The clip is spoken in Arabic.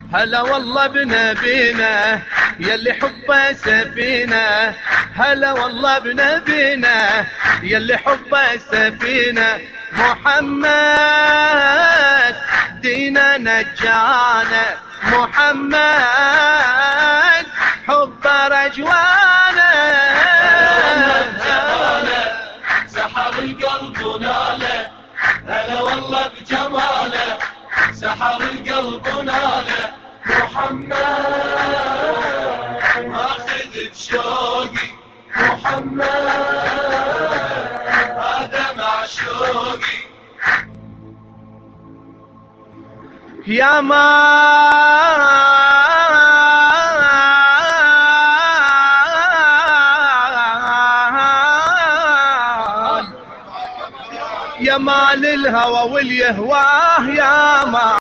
هلا والله بنبينا يلي حبه سفينة، هلا والله بنبينا يلي حبه سفينة. محمد دينا نجانا، محمد حبه رجوانا. سحر القلب وناله، هلا والله بجماله، سحر القلب وناله. محمد ماخذ بشوقي، محمد هذا معشوقي. يا ما يا مال الهوى واليهواه، يا ما